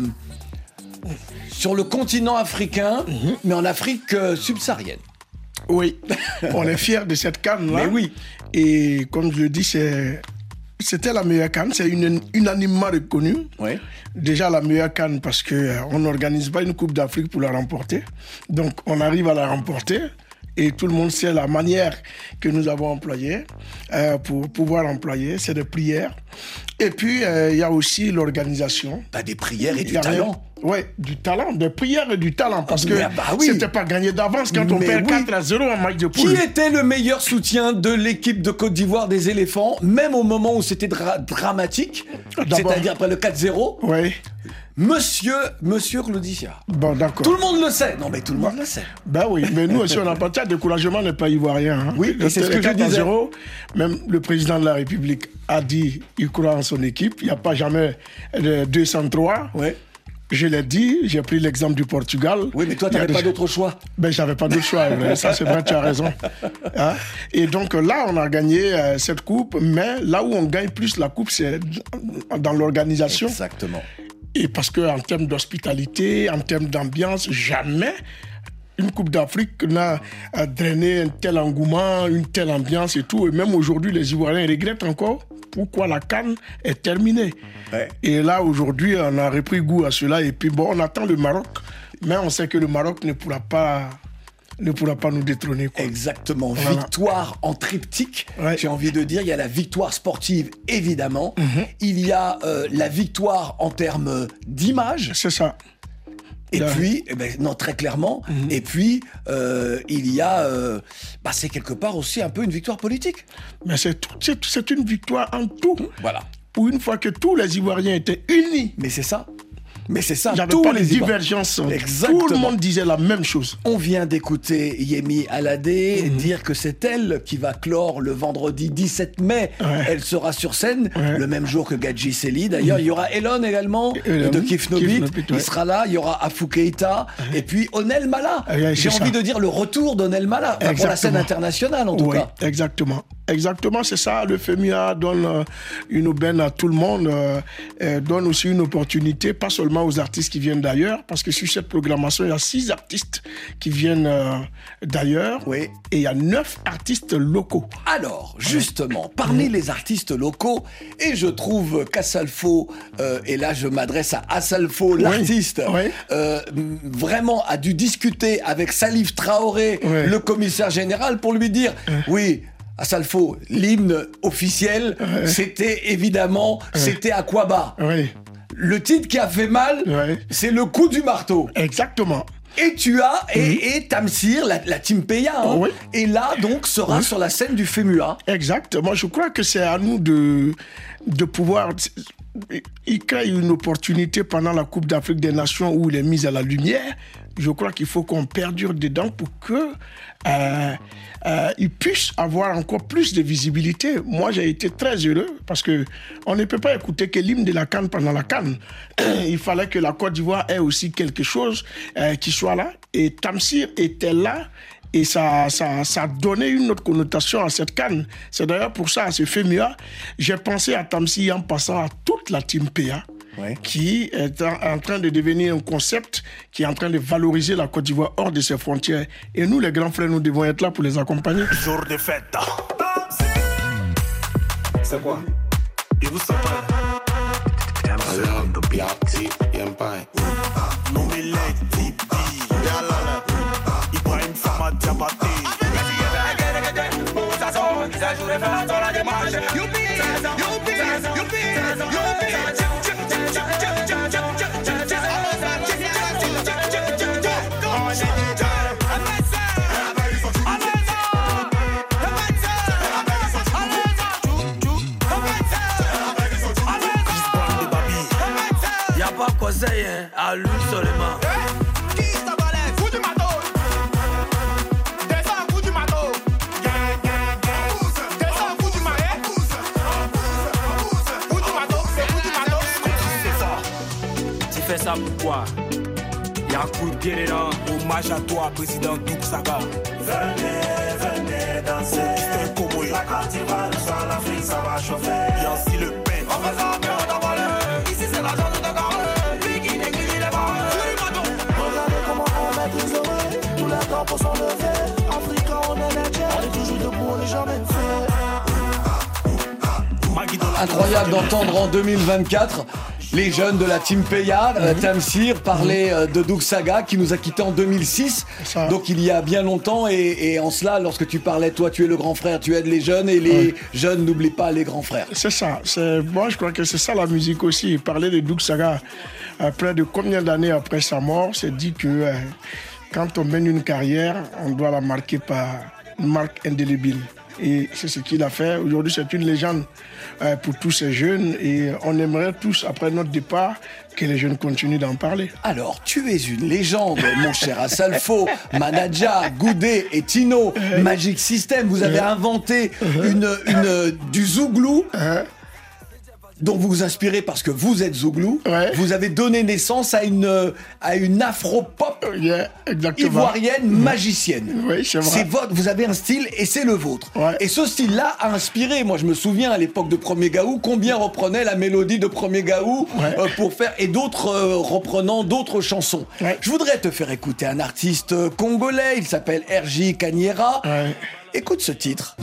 sur le continent africain, mmh. mais en Afrique euh, subsaharienne. Oui, on est fiers de cette CAN là. Mais oui. Et comme je le dis, c'est, c'était la meilleure CAN, c'est une, unanimement reconnu. Oui. Déjà la meilleure CAN parce qu'on euh, n'organise pas une Coupe d'Afrique pour la remporter. Donc on arrive à la remporter. Et tout le monde sait la manière que nous avons employée euh, pour pouvoir employer, c'est des prières. Et puis, il euh, y a aussi l'organisation. Bah, des prières et du talent. Oui, du talent, des prières et du talent. Parce que bah oui. c'était pas gagné d'avance quand on Mais perd oui. quatre à zéro en match de poule. Qui était le meilleur soutien de l'équipe de Côte d'Ivoire des éléphants, même au moment où c'était dra- dramatique, D'abord, c'est-à-dire après le quatre zéro? Oui. Monsieur, Monsieur Claudicia. Bon, d'accord. Tout le monde le sait. Non, mais tout le monde le sait. Ben oui, mais nous aussi, on n'a pas de découragement n'est pas ivoirien. Hein. Oui, et c'est ce que je disais. zéro, même le président de la République a dit il croit en son équipe. Il n'y a pas jamais de deux cent trois. Oui. Je l'ai dit, j'ai pris l'exemple du Portugal. Oui, mais toi, tu n'avais pas d'autre choix. Ben, j'avais pas d'autre choix. Ça, c'est vrai, tu as raison. Hein? Et donc là, on a gagné euh, cette coupe, mais là où on gagne plus la coupe, c'est dans l'organisation. Exactement. Et parce qu'en termes d'hospitalité, en termes d'ambiance, jamais une Coupe d'Afrique n'a drainé un tel engouement, une telle ambiance et tout. Et même aujourd'hui, les Ivoiriens regrettent encore pourquoi la CAN est terminée. Ouais. Et là, aujourd'hui, on a repris goût à cela. Et puis, bon, on attend le Maroc. Mais on sait que le Maroc ne pourra pas... ne pourra pas nous détrôner. Quoi. Exactement. Voilà. Victoire en triptyque, ouais. J'ai envie de dire. Il y a la victoire sportive, évidemment. Mm-hmm. Il y a euh, la victoire en termes d'image. C'est ça. Et Là. puis, eh ben, non, très clairement, mm-hmm. et puis, euh, il y a, euh, bah, c'est quelque part aussi un peu une victoire politique. Mais c'est, tout, c'est, c'est une victoire en tout. Voilà. pour une fois que tous les Ivoiriens étaient unis. Mais c'est ça. Mais c'est ça, il n'y avait tous pas les de divergence. Exactement. Tout le monde disait la même chose. On vient d'écouter Yemi Alade mmh. dire que c'est elle qui va clore le vendredi dix-sept mai. Ouais. Elle sera sur scène ouais. le même jour que Gadji Sely. D'ailleurs, mmh. il y aura Elon également Elon, de Kif Nobit. Ouais. Il sera là. Il y aura Afou Keïta ouais. et puis Onel Mala. Ouais, J'ai envie ça. de dire le retour d'Onel Mala enfin, pour la scène internationale en tout oui, cas. Exactement. Exactement, c'est ça. Le FEMUA donne euh, une aubaine à tout le monde, euh, euh, donne aussi une opportunité, pas seulement aux artistes qui viennent d'ailleurs, parce que sur cette programmation, il y a six artistes qui viennent euh, d'ailleurs, oui. et il y a neuf artistes locaux. Alors, justement, parmi mmh. les artistes locaux, et je trouve qu'Assalfo, euh, et là je m'adresse à Assalfo, l'artiste, oui. Oui. Euh, vraiment a dû discuter avec Salif Traoré, oui. le commissaire général, pour lui dire, mmh. oui, Assalfo, l'hymne officiel, ouais. c'était évidemment, ouais. c'était Aquaba. Ouais. Le titre qui a fait mal, ouais. c'est le coup du marteau. Exactement. Et tu as, et, mmh. et Tamsir, la, la Team Peya, hein, oui. et là, donc, sera oui. sur la scène du FEMUA. Exactement. Je crois que c'est à nous de, de pouvoir... Il crée une opportunité pendant la Coupe d'Afrique des Nations où il est mis à la lumière. Je crois qu'il faut qu'on perdure dedans pour que euh, euh, il puisse avoir encore plus de visibilité. Moi, j'ai été très heureux parce que on ne peut pas écouter que l'hymne de la CAN pendant la CAN. Il fallait que la Côte d'Ivoire ait aussi quelque chose euh, qui soit là. Et Tamsir était là. Et ça, ça, ça a donné une autre connotation à cette canne. C'est d'ailleurs pour ça, à ce FEMUA, j'ai pensé à Tamsir en passant à toute la Team Peya, ouais. qui est en, en train de devenir un concept qui est en train de valoriser la Côte d'Ivoire hors de ses frontières. Et nous, les grands frères, nous devons être là pour les accompagner. Jour de fête. C'est quoi? Et vous savez? Y'a pas conseil, hein, à lui seulement. Fais ça pourquoi? Y'a un coup de pied là. Hommage à toi, président Douk Saga. Venez, venez danser. C'est un cowboy. La Côte d'Ivoire, le soir, l'Afrique, ça va chauffer. Y'a aussi le pain. On fait ça, mais on t'a volé. Ici, c'est la zone de Tagaré. Lui qui néglige les barres. Regardez comment on met tous heureux. Tous les corps sont levés. Africains, on est les tiens. On est toujours debout, on n'est jamais fait. Incroyable d'entendre en deux mille vingt-quatre les jeunes de la Team Peya, mmh. Tamsir, parler mmh. de Douk Saga qui nous a quittés en deux mille six, ça. Donc il y a bien longtemps. Et, et en cela, lorsque tu parlais, toi tu es le grand frère, tu aides les jeunes et les mmh. jeunes n'oublient pas les grands frères. C'est ça. C'est, moi je crois que c'est ça la musique aussi. Parler de Douk Saga, près de combien d'années après sa mort, c'est dit que euh, quand on mène une carrière, on doit la marquer par une marque indélébile. Et c'est ce qu'il a fait. Aujourd'hui, c'est une légende euh, pour tous ces jeunes. Et on aimerait tous, après notre départ, que les jeunes continuent d'en parler. Alors, tu es une légende, mon cher Assalfo, Manaja, Goudé et Tino, euh, Magic System. Vous avez euh, inventé euh, une, une, du zouglou. Euh, dont vous vous inspirez parce que vous êtes zouglou, ouais. Vous avez donné naissance à une, à une afro-pop yeah, ivoirienne mmh. magicienne. Oui, c'est vrai. C'est votre, vous avez un style et c'est le vôtre. Ouais. Et ce style-là a inspiré, moi je me souviens à l'époque de Premier Gaou, combien reprenait la mélodie de Premier Gaou ouais. euh, pour faire, et d'autres euh, reprenant d'autres chansons. Ouais. Je voudrais te faire écouter un artiste congolais, il s'appelle R J Kanyera. Ouais. Écoute ce titre.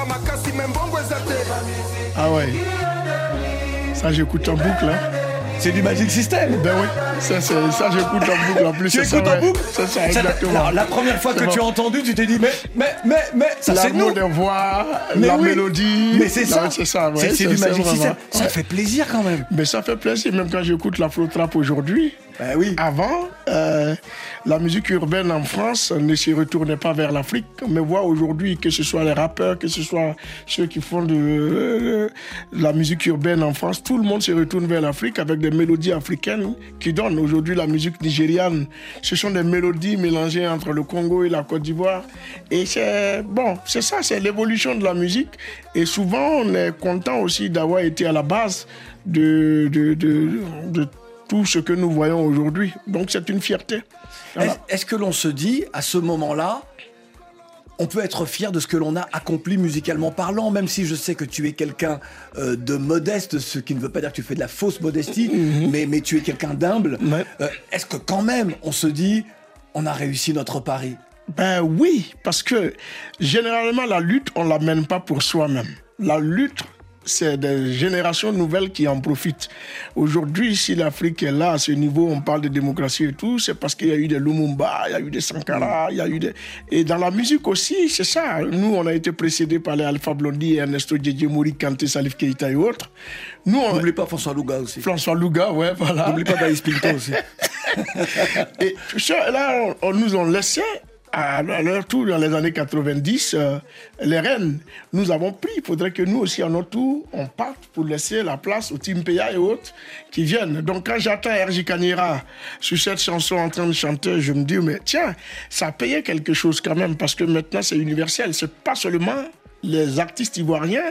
Ah ouais. Ça, j'écoute en boucle, hein. C'est du Magic System. Ben oui, ça, c'est, ça j'écoute en boucle en plus. Tu écoutes en boucle? C'est ça, exactement. Alors, la première fois que bon. tu as entendu, tu t'es dit, mais, mais, mais, mais, ça la c'est nous. La voix, mais la oui. mélodie. Mais c'est ça. Non, c'est ça, ouais, c'est, c'est, c'est du Magic System. Ça ouais. fait plaisir quand même. Mais ça fait plaisir, même quand j'écoute l'afro-trap aujourd'hui. Ben oui. Avant, euh, euh, la musique urbaine en France ne se retournait pas vers l'Afrique. Mais voir aujourd'hui que ce soit les rappeurs, que ce soit ceux qui font de, euh, la musique urbaine en France, tout le monde se retourne vers l'Afrique avec des mélodies africaines qui donnent. Aujourd'hui, la musique nigériane, ce sont des mélodies mélangées entre le Congo et la Côte d'Ivoire. Et c'est, bon, c'est ça, c'est l'évolution de la musique. Et souvent, on est content aussi d'avoir été à la base de, de, de, de tout ce que nous voyons aujourd'hui. Donc, c'est une fierté. Voilà. Est-ce, est-ce que l'on se dit, à ce moment-là, on peut être fier de ce que l'on a accompli musicalement parlant, même si je sais que tu es quelqu'un euh, de modeste, ce qui ne veut pas dire que tu fais de la fausse modestie, mm-hmm. mais, mais tu es quelqu'un d'humble. Ouais. Euh, est-ce que quand même, on se dit, on a réussi notre pari ? Ben oui, parce que généralement, la lutte, on ne la mène pas pour soi-même. La lutte, c'est des générations nouvelles qui en profitent. Aujourd'hui, si l'Afrique est là, à ce niveau, on parle de démocratie et tout, c'est parce qu'il y a eu des Lumumba, il y a eu des Sankara, il y a eu des... Et dans la musique aussi, c'est ça. Nous, on a été précédés par les Alpha Blondy, Ernesto Djedje Mori, Kanté, Salif Keita et autres. Nous, on... N'oublie pas François Louga aussi. François Louga, ouais, voilà. N'oublie pas Baïs Pinto aussi. Et là, on, on nous a laissé... À leur tour, dans les années quatre-vingt-dix, euh, les reines, nous avons pris. Il faudrait que nous aussi, à notre tour, on parte pour laisser la place aux Timpeya et autres qui viennent. Donc, quand j'attends R J Kanira sur cette chanson en train de chanter, je me dis, mais tiens, ça a payé quelque chose quand même, parce que maintenant, c'est universel. C'est pas seulement les artistes ivoiriens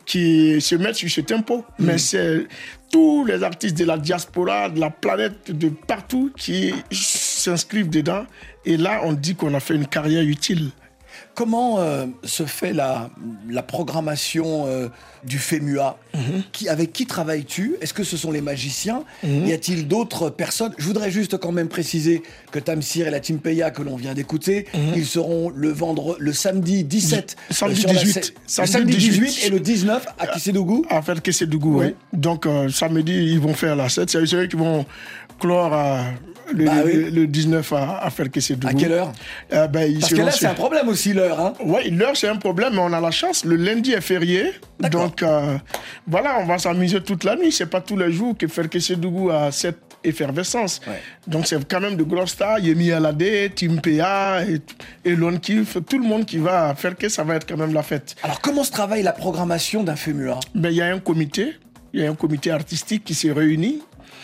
qui se mettent sur ce tempo, mmh. mais c'est tous les artistes de la diaspora, de la planète, de partout qui s'inscrivent dedans. Et là, on dit qu'on a fait une carrière utile. Comment euh, se fait la, la programmation euh, du FEMUA ? mm-hmm. qui, Avec qui travailles-tu ? Est-ce que ce sont les magiciens ? mm-hmm. Y a-t-il d'autres personnes ? Je voudrais juste quand même préciser que Tamsir et la Timpeya que l'on vient d'écouter, mm-hmm. ils seront le, vendre, le samedi dix-sept. Samedi euh, dix-huit. La, samedi, samedi dix-huit, dix-huit et le dix-neuf à Kissédougou. À faire Kissédougou, oui. oui. Donc euh, samedi, ils vont faire la sept. C'est eux qui vont clore à... Le, bah oui. le, le dix-neuf à, à faire que c'est À quelle heure euh, ben, Parce que là, c'est un problème aussi, l'heure. Hein oui, l'heure, c'est un problème, mais on a la chance. Le lundi est férié. D'accord. Donc, euh, voilà, on va s'amuser toute la nuit. C'est pas tous les jours que faire que c'est Dougou à cette effervescence. Ouais. Donc, c'est quand même de grosses stars. Yemi Alade, Timpeya, et, et Lon Kilf. Tout le monde qui va faire que ça va être quand même la fête. Alors, comment se travaille la programmation d'un FEMUA ? Ben, il y a un comité. Il y a un comité artistique qui se réunit.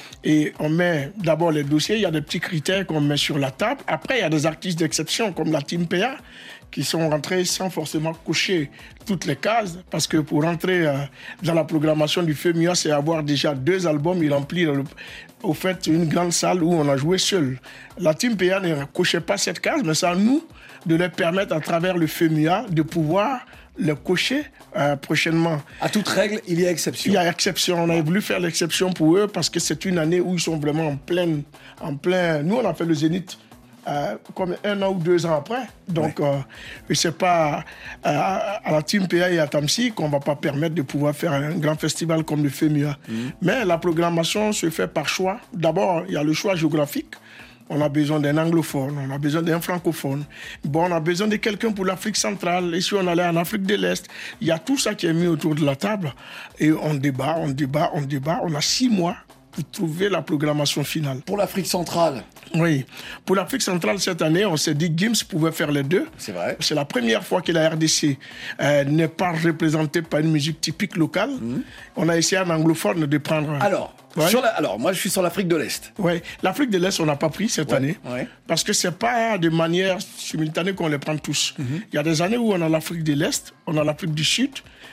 Et on met d'abord les dossiers, il y a des petits critères qu'on met sur la table. Après, il y a des artistes d'exception comme la Timpeya qui sont rentrés sans forcément cocher toutes les cases. Parce que pour rentrer euh, dans la programmation du FEMUA, c'est avoir déjà deux albums et remplir le, au fait une grande salle où on a joué seul. La Timpeya ne cochait pas cette case, mais c'est à nous de leur permettre à travers le FEMUA de pouvoir le cocher euh, prochainement. À toute règle, il y a exception. Il y a exception. On a voulu faire l'exception pour eux parce que c'est une année où ils sont vraiment en plein... En plein... Nous, on a fait le Zénith euh, comme un an ou deux ans après. Donc, ouais. euh, c'est pas euh, à la Timpeya et à Tamsi qu'on ne va pas permettre de pouvoir faire un grand festival comme le FEMUA. Mmh. Mais la programmation se fait par choix. D'abord, il y a le choix géographique. On a besoin d'un anglophone, on a besoin d'un francophone. Bon, on a besoin de quelqu'un pour l'Afrique centrale. Et si on allait en Afrique de l'Est, il y a tout ça qui est mis autour de la table. Et on débat, on débat, on débat. On a six mois pour trouver la programmation finale. Pour l'Afrique centrale ? Oui. Pour l'Afrique centrale, cette année, on s'est dit que Gims pouvait faire les deux. C'est vrai. C'est la première fois que la R D C euh, n'est pas représentée par une musique typique locale. Mmh. On a essayé en anglophone de prendre... Alors Ouais. Sur la, alors, moi, je suis sur l'Afrique de l'Est. Oui, l'Afrique de l'Est, on n'a pas pris cette ouais, année. Ouais. Parce que ce n'est pas de manière simultanée qu'on les prend tous. Il mm-hmm. y a des années où on a l'Afrique de l'Est, on a l'Afrique du Sud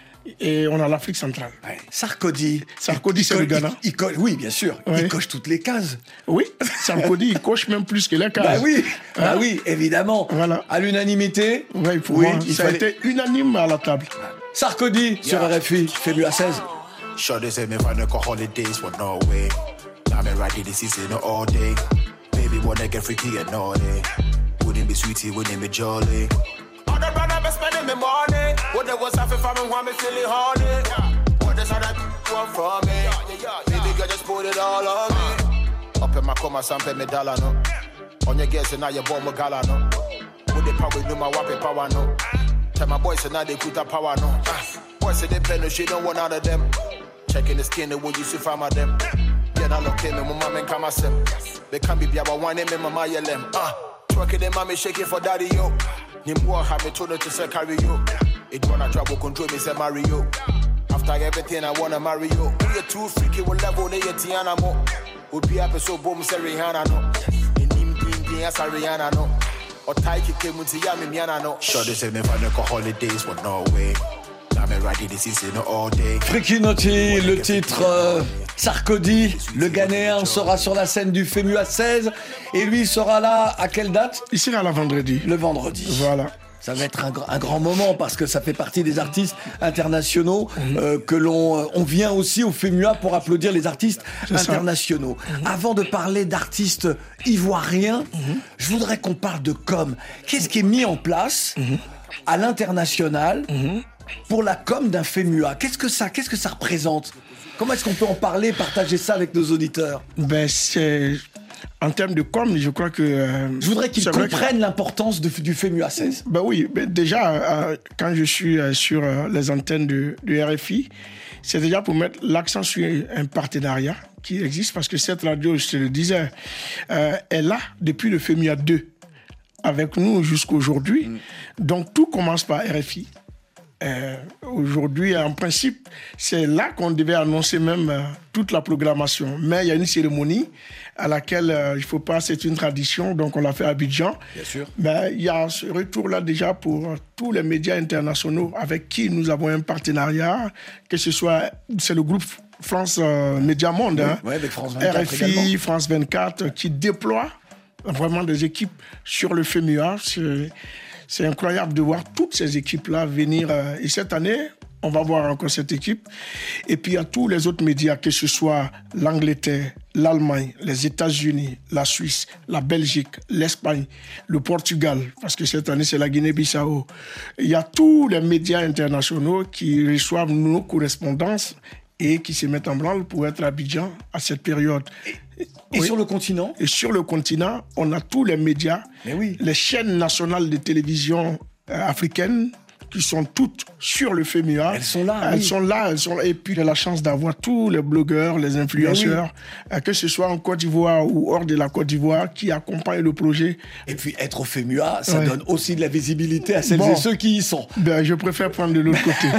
et on a l'Afrique centrale. Ouais. Sarkozy. Sarkozy, c'est le Ghana. Il, il coche, oui, bien sûr. Ouais. Il coche toutes les cases. Oui, Sarkozy, il coche même plus que les cases. Bah oui, hein? Bah oui, évidemment. Voilà. À l'unanimité. Ouais, pour oui, moi, il ça fallait... a été unanime à la table. Sarkozy, yeah. Sur R F I, FEMUA seize. Sure, they say me find a holidays for Norway. I'm ready this season all day. Baby, wanna get freaky and naughty. Wouldn't be sweetie, wouldn't be jolly. All the brother be spending me money. What they was having for me, want me feeling horny. What they said that want from me. Baby girl, just put it all on me. Up in my coma, some pay me dollar, no. On your girls, and now you bomb a gala, no. Would they probably do my whopping power, no. Tell my boys, and now they put that power, no. Boys say they play no shit, don't want out of them. Checking the skin, the way you see from them. Yeah, then I look in me, my mama and come asem. They can be biaba one me mama yelem. Ah, twerking them mommy shaking for daddy yo. Nimbo have me told her to say carry you. It wanna trouble control me say marry you. After everything I wanna marry you. You're too freaky, will level they yet Tiana mo. Would be happy so boom say Rihanna no. In him green green as Rihanna no. Or Taiki came with Yami Miana no. Sure they say me find a holidays but no way. Freaky Naughty, le titre euh, Sarkodie, le Ghanéen sera sur la scène du FEMUA seize et lui sera là à quelle date? Il sera là vendredi. Le vendredi. Voilà. Ça va être un, un grand moment parce que ça fait partie des artistes internationaux mmh. euh, que l'on on vient aussi au FEMUA pour applaudir les artistes C'est internationaux. Mmh. Avant de parler d'artistes ivoiriens, mmh. je voudrais qu'on parle de com. Qu'est-ce qui est mis en place mmh. à l'international mmh. pour la com d'un FEMUA? Qu'est-ce que ça, qu'est-ce que ça représente? Comment est-ce qu'on peut en parler, partager ça avec nos auditeurs? Ben c'est en termes de com, je crois que euh, je voudrais qu'ils comprennent que... l'importance de, du FEMUA seize. Ben oui, ben déjà euh, quand je suis euh, sur euh, les antennes de, de R F I, c'est déjà pour mettre l'accent sur un partenariat qui existe parce que cette radio, je te le disais, euh, est là depuis le FEMUA deux avec nous jusqu'aujourd'hui. Mm. Donc tout commence par R F I. Euh, aujourd'hui, en principe, c'est là qu'on devait annoncer même euh, toute la programmation. Mais il y a une cérémonie à laquelle euh, il ne faut pas, c'est une tradition, donc on l'a fait à Abidjan. Bien sûr. Ben, il y a ce retour-là déjà pour euh, tous les médias internationaux avec qui nous avons un partenariat, que ce soit, c'est le groupe France euh, Média Monde, oui, hein, ouais, avec France vingt-quatre R F I, également. France vingt-quatre, qui déploie vraiment des équipes sur le FEMUA. C'est, C'est incroyable de voir toutes ces équipes-là venir. Euh, et cette année, on va voir encore cette équipe. Et puis, il y a tous les autres médias, que ce soit l'Angleterre, l'Allemagne, les États-Unis, la Suisse, la Belgique, l'Espagne, le Portugal, parce que cette année, c'est la Guinée-Bissau. Il y a tous les médias internationaux qui reçoivent nos correspondances et qui se mettent en branle pour être à Abidjan à cette période. Et, et oui. sur le continent Et sur le continent, on a tous les médias, Mais oui. les chaînes nationales de télévision euh, africaines qui sont toutes sur le FEMUA. Elles sont là. Elles oui. sont là, elles sont là. Et puis, j'ai la chance d'avoir tous les blogueurs, les influenceurs, oui. euh, que ce soit en Côte d'Ivoire ou hors de la Côte d'Ivoire, qui accompagnent le projet. Et puis, être au FEMUA, ça ouais. donne aussi de la visibilité à celles bon, et ceux qui y sont. Ben, je préfère prendre de l'autre côté.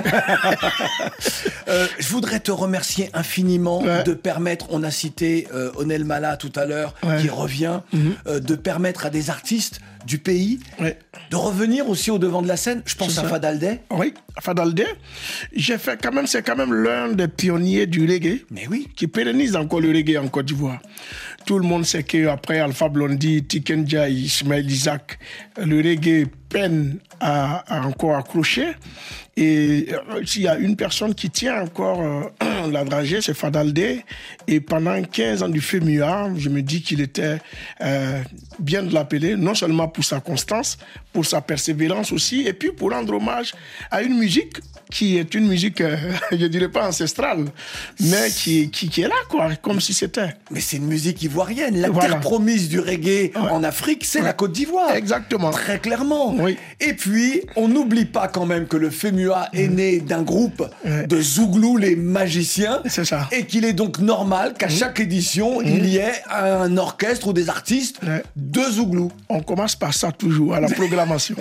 euh, je voudrais te remercier infiniment ouais. de permettre, on a cité euh, Onel Mala tout à l'heure, ouais. qui revient, mm-hmm. euh, de permettre à des artistes du pays ouais. de revenir aussi au devant de la scène. Je pense à Fadaldé. Oui, Fadaldé. J'ai fait quand même, c'est quand même l'un des pionniers du reggae. Mais oui. Qui pérennise encore le reggae en Côte d'Ivoire. Tout le monde sait qu'après Alpha Blondy, Tiken Jah, Ismaël Isaac, le reggae peine à, à encore accrocher. Et euh, s'il y a une personne qui tient encore euh, la dragée, c'est Fadaldé. Et pendant quinze ans du FEMUA, je me dis qu'il était euh, bien de l'appeler, non seulement pour sa constance, pour sa persévérance aussi, et puis pour rendre hommage à une musique qui est une musique, euh, je dirais pas ancestrale, mais qui, qui, qui est là, quoi, comme si c'était. Mais c'est une musique ivoirienne. La voilà. terre promise du reggae ouais. en Afrique, c'est ouais. la Côte d'Ivoire. Exactement. Très clairement. Oui. Et puis, on n'oublie pas quand même que le FEMUA est mmh. né d'un groupe mmh. de Zouglou, les magiciens. C'est ça. Et qu'il est donc normal qu'à mmh. chaque édition, mmh. il y ait un orchestre ou des artistes ouais. de Zouglou. On commence par ça toujours, à la programmation.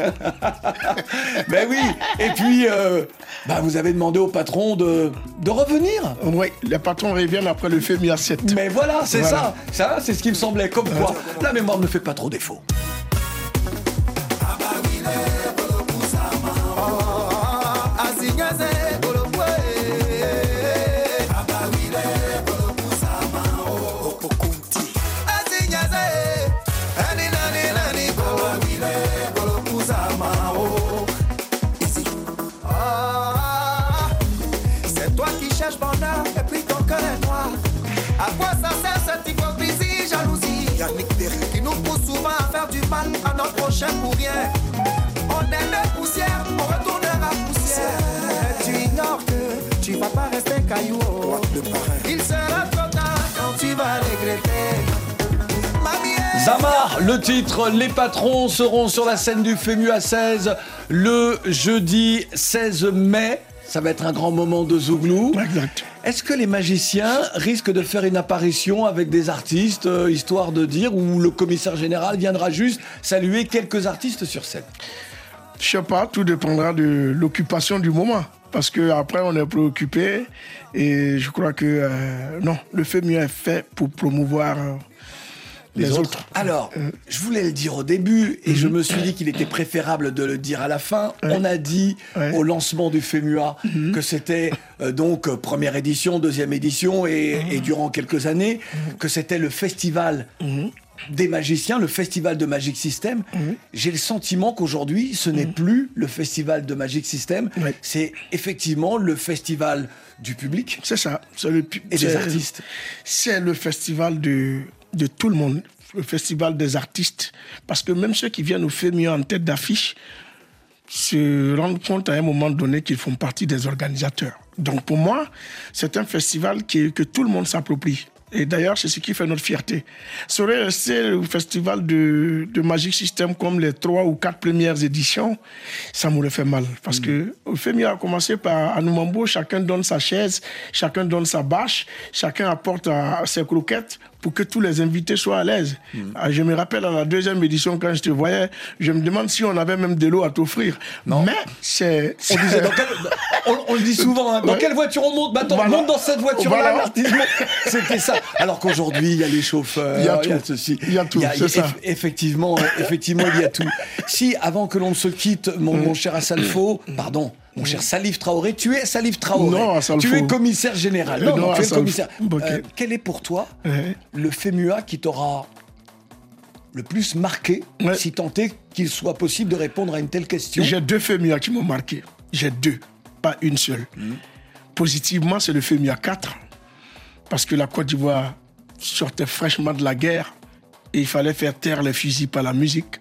Ben oui. Et puis... Euh, Bah, vous avez demandé au patron de, de revenir. Oui, les patrons reviennent après le FEMUA sept. Mais voilà, c'est voilà. ça. Ça, c'est ce qui me semblait. Comme quoi, la mémoire ne fait pas trop défaut. À quoi ça sert cette hypocrisie, jalousie? Yannick Derry qui nous pousse souvent à faire du mal à notre prochain pour rien. On est de poussière, on retournera poussière. Mais tu ignores que tu vas pas rester caillou. Il sera trop tard quand tu vas regretter. Zamar, le titre, les patrons seront sur la scène du FEMUA seize le jeudi seize mai. Ça va être un grand moment de Zouglou. Exact. Est-ce que les magiciens risquent de faire une apparition avec des artistes, euh, histoire de dire, où le commissaire général viendra juste saluer quelques artistes sur scène? Je sais pas, tout dépendra de l'occupation du moment. Parce qu'après, on est préoccupé. Et je crois que, euh, non, le FEMUA est fait pour promouvoir euh, les, les autres. autres. Alors, euh. je voulais le dire au début, et mmh. je me suis dit qu'il était préférable de le dire à la fin. Ouais. On a dit ouais. au lancement du FEMUA mmh. que c'était euh, donc première édition, deuxième édition, et, mmh. et durant quelques années, mmh. que c'était le festival mmh. des magiciens, le festival de Magic System. Mmh. J'ai le sentiment qu'aujourd'hui, ce n'est mmh. plus le festival de Magic System, ouais. c'est effectivement le festival du public. C'est ça. C'est le, et des artistes. C'est le festival de, de tout le monde, le festival des artistes. Parce que même ceux qui viennent au FEMUA en tête d'affiche se rendent compte à un moment donné qu'ils font partie des organisateurs. Donc pour moi, c'est un festival qui, que tout le monde s'approprie. Et d'ailleurs, c'est ce qui fait notre fierté. Serait resté le festival de, de Magic System comme les trois ou quatre premières éditions, ça m'aurait fait mal. Parce mmh. que le FEMUA a commencé par Anoumambo, chacun donne sa chaise, chacun donne sa bâche, chacun apporte à, ses croquettes pour que tous les invités soient à l'aise. Mmh. Je me rappelle à la deuxième édition, quand je te voyais, je me demande si on avait même de l'eau à t'offrir. Non. Mais c'est... On, disait dans quel... on, on le dit souvent, hein, dans ouais. quelle voiture on monte? Bah, attends, voilà. on monte dans cette voiture-là, voilà. C'était ça. Alors qu'aujourd'hui, il y a les chauffeurs, il y a, il y a ceci. Il y a tout, il y a, c'est ça. Effectivement, effectivement, il y a tout. Si, avant que l'on se quitte, mon, mmh. mon cher Assalfo, pardon, mon cher Salif Traoré, tu es Salif Traoré. Non, Assalfo. Tu es commissaire général. Non, non, non tu es le commissaire. Okay. Euh, quel est pour toi ouais. le FEMUA qui t'aura le plus marqué, ouais. si tant est qu'il soit possible de répondre à une telle question? J'ai deux FEMUA qui m'ont marqué. J'ai deux, pas une seule. Mmh. Positivement, c'est le FEMUA quatre, parce que la Côte d'Ivoire sortait fraîchement de la guerre et il fallait faire taire les fusils par la musique.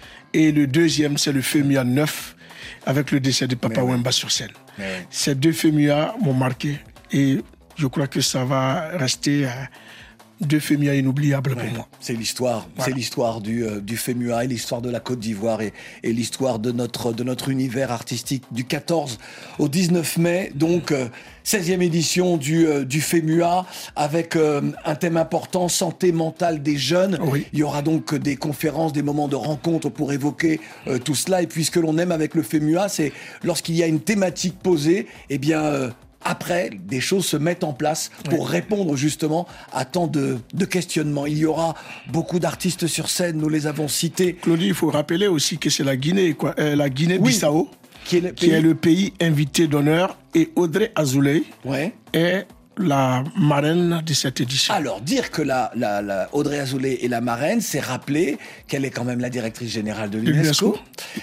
Et le deuxième, c'est le FEMUA neuf, avec le décès de Papa Mais Wemba oui. sur scène. Oui. Ces deux FEMUA m'ont marqué et je crois que ça va rester euh, deux FEMUA inoubliables ouais. pour moi. C'est l'histoire, voilà. c'est l'histoire du, euh, du FEMUA et l'histoire de la Côte d'Ivoire et, et l'histoire de notre, de notre univers artistique du quatorze au dix-neuf mai, donc euh, seizième édition du, euh, du FEMUA avec euh, un thème important, santé mentale des jeunes. Oui. Il y aura donc des conférences, des moments de rencontre pour évoquer euh, tout cela. Et puis ce que l'on aime avec le FEMUA, c'est lorsqu'il y a une thématique posée, eh bien... Euh, Après, des choses se mettent en place pour ouais. répondre justement à tant de, de questionnements. Il y aura beaucoup d'artistes sur scène, nous les avons cités. Claudie, il faut rappeler aussi que c'est la Guinée, quoi, euh, la Guinée-Bissau, oui, qui, est le, qui est le pays invité d'honneur, et Audrey Azoulay ouais. est la marraine de cette édition. Alors, dire que la, la, la Audrey Azoulay est la marraine, c'est rappeler qu'elle est quand même la directrice générale de l'UNESCO.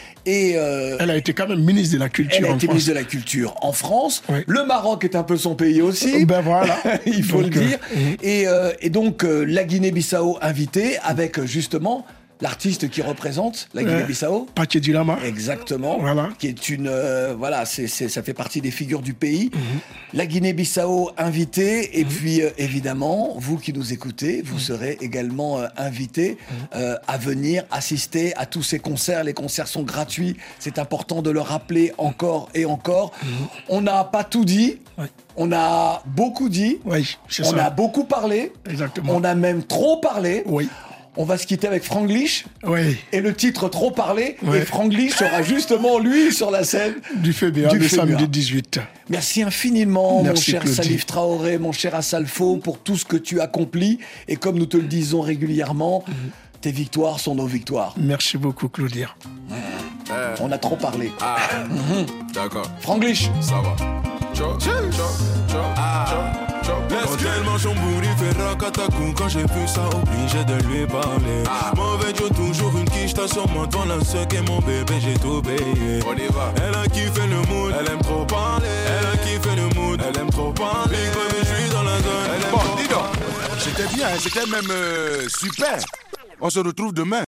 Et euh, elle a été quand même ministre de la Culture elle a en été France. ministre de la Culture en France. Oui. Le Maroc est un peu son pays aussi. Ben voilà. Il faut donc, le dire. Euh, et, euh, et donc, euh, la Guinée-Bissau invitée avec euh, justement... l'artiste qui représente la Guinée-Bissau, Paquet Dilama, exactement, voilà. qui est une, euh, voilà, c'est, c'est, ça fait partie des figures du pays. Mm-hmm. La Guinée-Bissau invitée, et mm-hmm. puis euh, évidemment, vous qui nous écoutez, vous mm-hmm. serez également euh, invités mm-hmm. euh, à venir assister à tous ces concerts. Les concerts sont gratuits, c'est important de le rappeler encore et encore. Mm-hmm. On n'a pas tout dit. Ouais. On a beaucoup dit. Oui, c'est on ça. a beaucoup parlé. Exactement. On a même trop parlé. Oui. On va se quitter avec Franglish. Oui. Et le titre Trop parlé. Oui. Et Franglish sera justement, lui, sur la scène du FEMUA, du le samedi dix-huit. Merci infiniment, Merci, mon cher Claudie. Salif Traoré, mon cher Assalfo, pour tout ce que tu accomplis. Et comme nous te le disons régulièrement, mm-hmm. tes victoires sont nos victoires. Merci beaucoup, Claudie. Mmh. Euh. On a trop parlé. Ah. Mm-hmm. D'accord. Franglish. Ça va. Ciao, ciao, ciao, ah. ciao, ciao. Quand tellement chambouli fait racatacou, quand j'ai vu ça, obligé de lui parler. Ah. Mauvais Joe, toujours une quiche, t'as sur moi, devant la seule et mon bébé, j'ai tout payé. On y va. Elle a kiffé le mood, elle aime trop parler. Elle a kiffé le mood, elle aime trop parler. Big baby, je suis dans la zone, elle aime bon, trop dis donc, c'était bien, c'était même euh, super. On se retrouve demain.